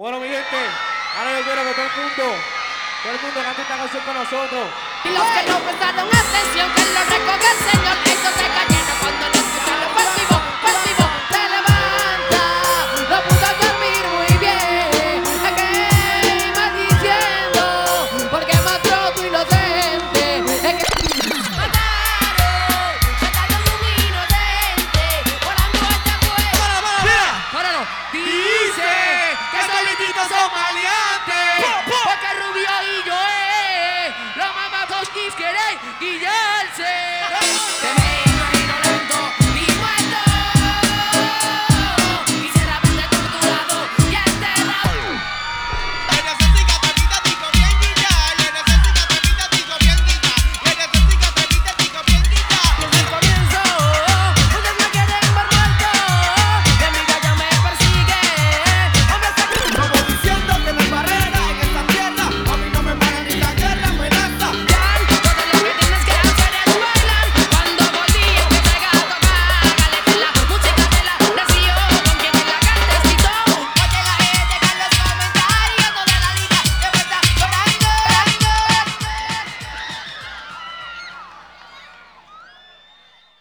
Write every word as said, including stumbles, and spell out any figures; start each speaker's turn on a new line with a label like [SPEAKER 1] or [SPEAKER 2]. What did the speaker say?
[SPEAKER 1] Bueno, mi gente, ahora yo quiero que todo el mundo, todo el mundo cante esta canción con nosotros.
[SPEAKER 2] Y los que no prestaron atención, que lo recoge el Señor, estos se cayeron cuando no escucharon fuerte y